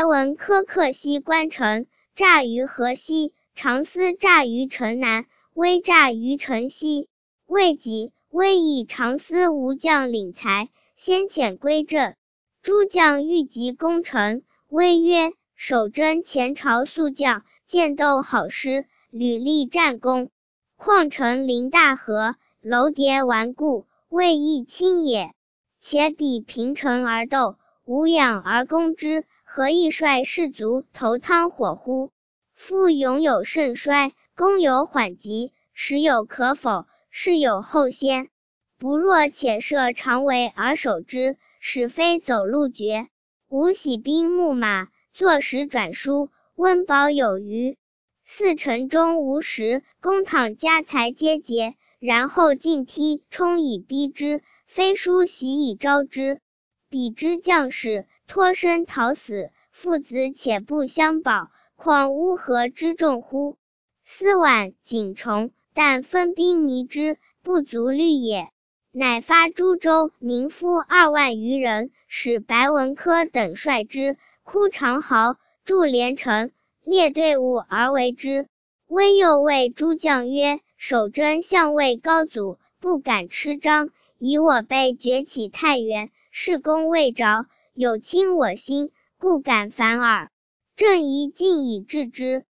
闻柯克西关城，诈于河西，长思诈于城南，威诈于城西。未几，威以长思无将领才，先遣归郑。诸将欲急攻城，威曰：守征前朝宿将，剑斗好师，屡立战功。况城临大河，楼叠顽固，未易侵也。且彼平城而斗，无养而攻之，何以率士卒投汤火乎？夫勇有盛衰，攻有缓急，时有可否，事有后先。不若且设长围而守之，使非走路绝。吾喜兵牧马，坐时转书，温饱有余。四城中无食，公倘家财皆竭，然后进梯，冲以逼之，非书习以招之。彼之将士，脱身逃死，父子且不相保，况乌合之众乎？司宛、景崇，但分兵迷之，不足虑也。乃发诸州民夫2万余人，使白文科等率之，哭长壕，筑连城，列队伍而为之。威又谓诸将曰：守征相位高祖，不敢吃张，以我辈崛起太原，事功未着，有倾我心，故敢反耳。朕宜尽以制之。